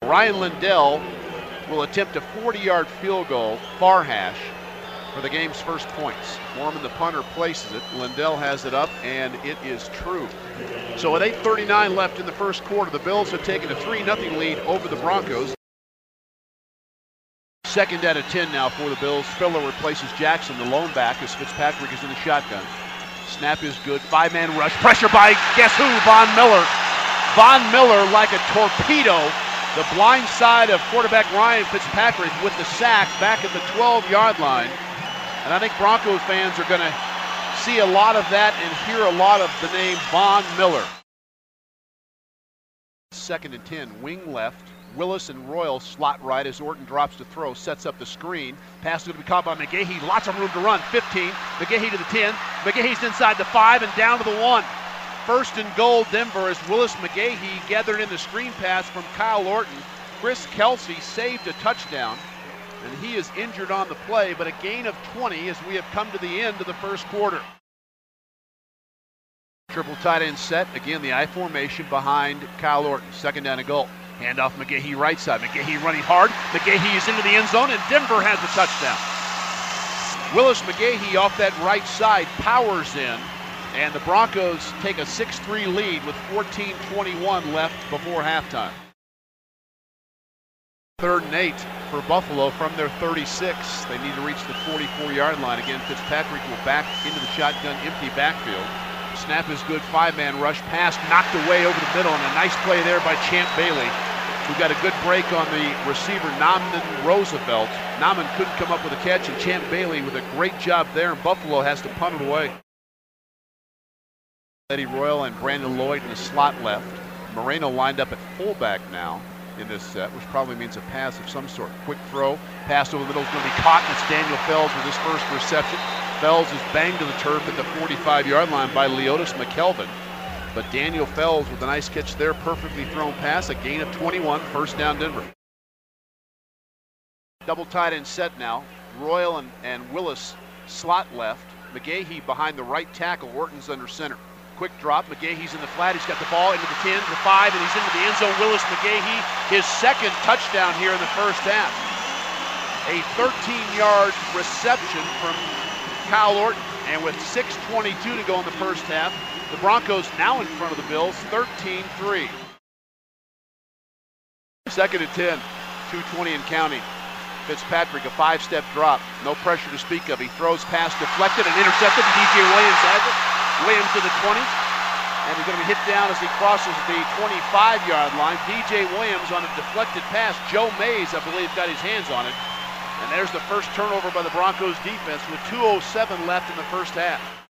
Ryan Lindell will attempt a 40-yard field goal, far hash, for the game's first points. Mormon, the punter, places it. Lindell has it up, and it is true. So with 8:39 left in the first quarter, the Bills have taken a 3-0 lead over the Broncos. Second out of 10 now for the Bills. Spiller replaces Jackson, the lone back, as Fitzpatrick is in the shotgun. Snap is good. Five-man rush. Pressure by, guess who? Von Miller. Von Miller, like a torpedo, the blind side of quarterback Ryan Fitzpatrick with the sack back at the 12-yard line. And I think Broncos fans are going to see a lot of that and hear a lot of the name Von Miller. Second and 10, wing left. Willis and Royal slot right as Orton drops to throw, sets up the screen. Pass is going to be caught by McGahee. Lots of room to run. 15. McGahee to the 10. McGahee's inside the 5 and down to the 1. First and goal, Denver, as Willis McGahee gathered in the screen pass from Kyle Orton. Chris Kelsey saved a touchdown, and he is injured on the play, but a gain of 20 as we have come to the end of the first quarter. Triple tight end set. Again, the I formation behind Kyle Orton. Second down and goal. Handoff McGahee right side. McGahee running hard. McGahee is into the end zone, and Denver has the touchdown. Willis McGahee off that right side powers in, and the Broncos take a 6-3 lead with 14:21 left before halftime. Third and 8 for Buffalo from their 36. They need to reach the 44-yard line. Again, Fitzpatrick will back into the shotgun, empty backfield. Snap is good, five-man rush, pass knocked away over the middle, and a nice play there by Champ Bailey, who got a good break on the receiver, Naaman Roosevelt. Naaman couldn't come up with a catch, and Champ Bailey with a great job there, and Buffalo has to punt it away. Eddie Royal and Brandon Lloyd in the slot left. Moreno lined up at fullback now in this set, which probably means a pass of some sort. Quick throw, pass over the middle is going to be caught, and it's Daniel Fells with his first reception. Fells is banged to the turf at the 45-yard line by Leotis McKelvin. But Daniel Fells with a nice catch there, perfectly thrown pass, a gain of 21, first down Denver. Double tight end set now. Royal and Willis slot left. McGahee behind the right tackle, Orton's under center. Quick drop, McGahee's in the flat, he's got the ball into the 10, the 5, and he's into the end zone. Willis McGahee, his second touchdown here in the first half. A 13-yard reception from Kyle Orton, and with 6:22 to go in the first half, the Broncos now in front of the Bills, 13-3. Second and 10, 2:20 and counting. Fitzpatrick, a 5-step drop, no pressure to speak of. He throws pass deflected and intercepted, and DJ Williams has it. Williams to the 20, and he's going to be hit down as he crosses the 25-yard line. DJ Williams on a deflected pass. Joe Mays, I believe, got his hands on it. And there's the first turnover by the Broncos defense with 2:07 left in the first half.